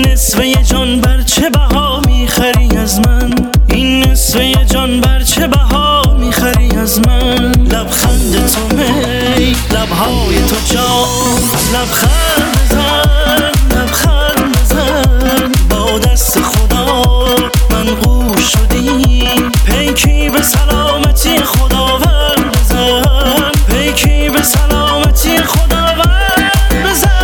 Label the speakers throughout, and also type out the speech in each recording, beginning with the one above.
Speaker 1: این نصفه جان بر چه بها میخری از من؟ این نصفه جان بر چه بها میخری از من؟ لبخند تو می، لبهای تو جان، لبخند بزن، لبخند بزن. با دست خدا منقوش شدی، پیکی به سلامتی خداوند بزن، پیکی به سلامتی خداوند بزن.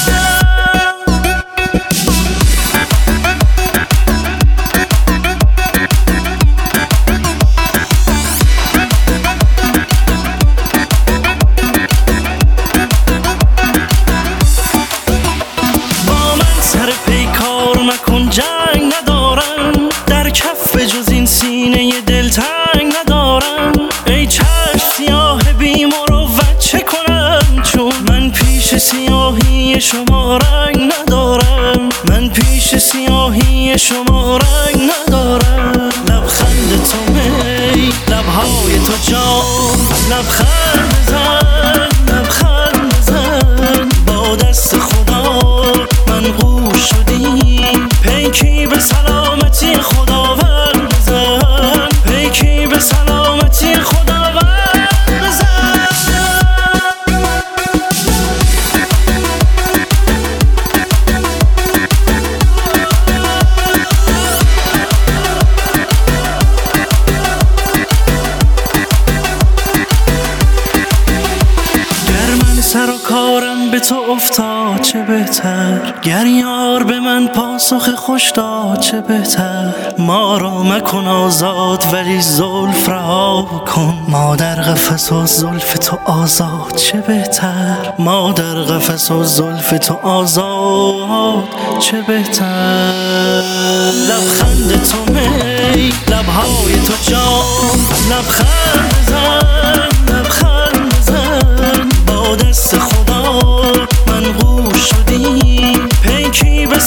Speaker 1: با من سر پیکار مکن، جنگ ندارم، در کف جز این سینه دلتنگ ندارم. ای چشم سیاه بی مروت چه کنم، چون من پیش سیاهی شما رنگ ندارم، من پیش سیاهی شما رنگ ندارم. لبخند تو می، لبهای تو جان، لبخند بزن، لبخند بزن. با دست خدا منقوش شدی، پیکی به سلامتی خداوند بزن، پیکی به سلامتی خداوند بزن. سر و کارم به تو افتاد چه بهتر، گر یار به من پاسخ خوش داد چه بهتر. ما را مکن آزاد ولی زلف رها کن، ما در قفس و زلف تو آزاد چه بهتر، ما در قفس و زلف تو آزاد چه بهتر. لبخند تو می، لبهای تو جان، لبخند بزن، لبخند بزن. با دست خدا منقوش شدی، پیکی به